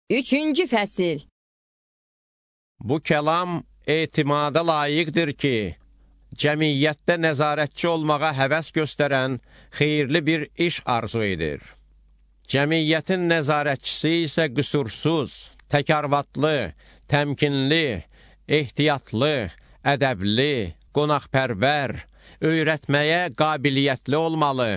3-cü fəsil. Bu kəlam etimada layiqdir ki, cəmiyyətdə nəzarətçi olmağa həvəs göstərən xeyirli bir iş arzu edir. Cəmiyyətin nəzarətçisi isə qüsursuz, təkarvatlı, təmkinli, ehtiyatlı, ədəbli, qonaqpərvər, öyrətməyə qabiliyyətli olmalı,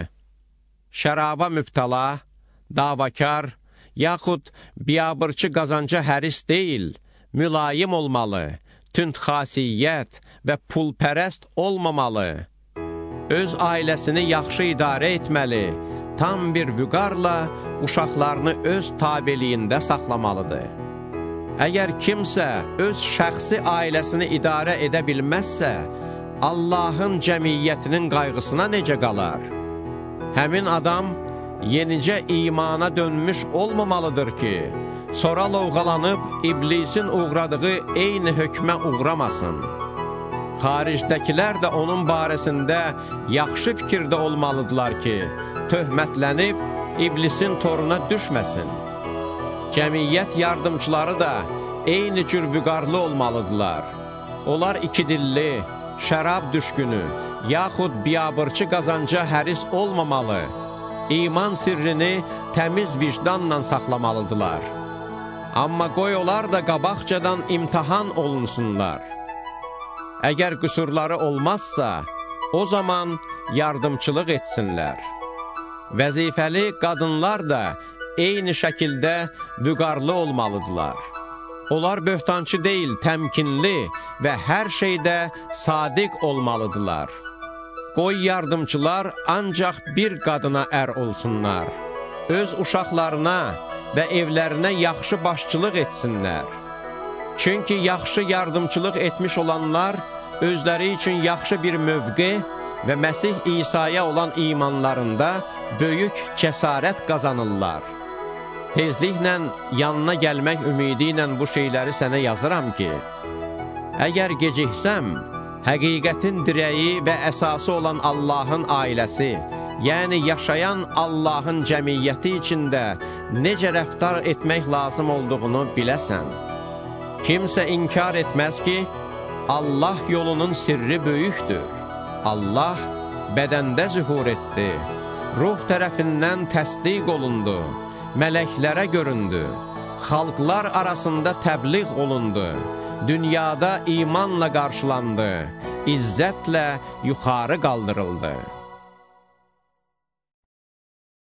şəraba mübtala, davakar, yaxud biabırçı qazanca həris deyil, mülayim olmalı, tündxasiyyət və pulpərəst olmamalı, öz ailəsini yaxşı idarə etməli, tam bir vüqarla uşaqlarını öz tabeliyində saxlamalıdır. Əgər kimsə öz şəxsi ailəsini idarə edə bilməzsə, Allahın cəmiyyətinin qayğısına necə qalar? Həmin adam yenicə imana dönmüş olmamalıdır ki, sonra lovğalanıb iblisin uğradığı eyni hökmə uğramasın. Xaricdəkilər də onun barəsində yaxşı fikirdə olmalıdırlar ki, töhmətlənib iblisin toruna düşməsin. Cəmiyyət yardımçıları da eyni cür vüqarlı olmalıdırlar. Onlar ikidilli, şərab düşkünü, yaxud biabırçı qazanca həris olmamalı, iman sirrini təmiz vicdanla saxlamalıdırlar. Amma qoy onlar da qabaqcadan imtihan olunsunlar. Əgər qüsurları olmazsa, o zaman yardımçılıq etsinlər. Vəzifəli qadınlar da eyni şəkildə vüqarlı olmalıdırlar. Onlar böhtançı deyil, təmkinli və hər şeydə sadiq olmalıdırlar. Qoy yardımçılar ancaq bir qadına ər olsunlar. Öz uşaqlarına və evlərinə yaxşı başçılıq etsinlər. Çünki yaxşı yardımçılıq etmiş olanlar özləri üçün yaxşı bir mövqe və Məsih İsa'ya olan imanlarında böyük cəsarət qazanırlar. Tezliklə yanına gəlmək ümidi ilə bu şeyləri sənə yazıram ki, əgər geciksəm, həqiqətin dirəyi və əsası olan Allahın ailəsi, yəni yaşayan Allahın cəmiyyəti içində necə rəftar etmək lazım olduğunu biləsən. Kimsə inkar etməz ki, Allah yolunun sirri böyükdür. Allah bədəndə zühur etdi, ruh tərəfindən təsdiq olundu, mələklərə göründü, xalqlar arasında təbliğ olundu, dünyada imanla qarşılandı, izzətlə yuxarı qaldırıldı.